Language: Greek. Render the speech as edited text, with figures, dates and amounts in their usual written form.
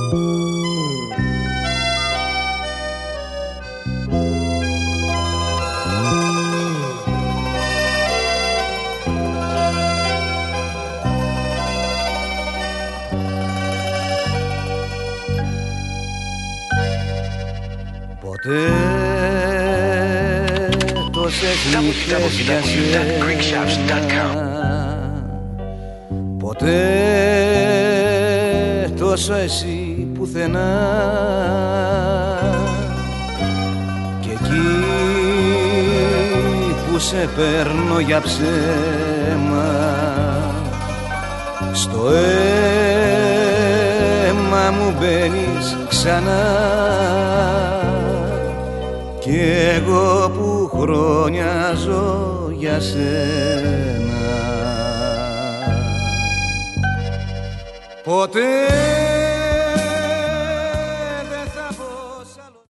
Ποτέ τόσες νύχτες για σένα, ποτέ τόσο εσύ πουθενά, κι εκεί που σε παίρνω για ψέμα, στο αίμα μου μπαίνεις ξανά. Κι εγώ που χρόνια ζω για σένα, ποτέ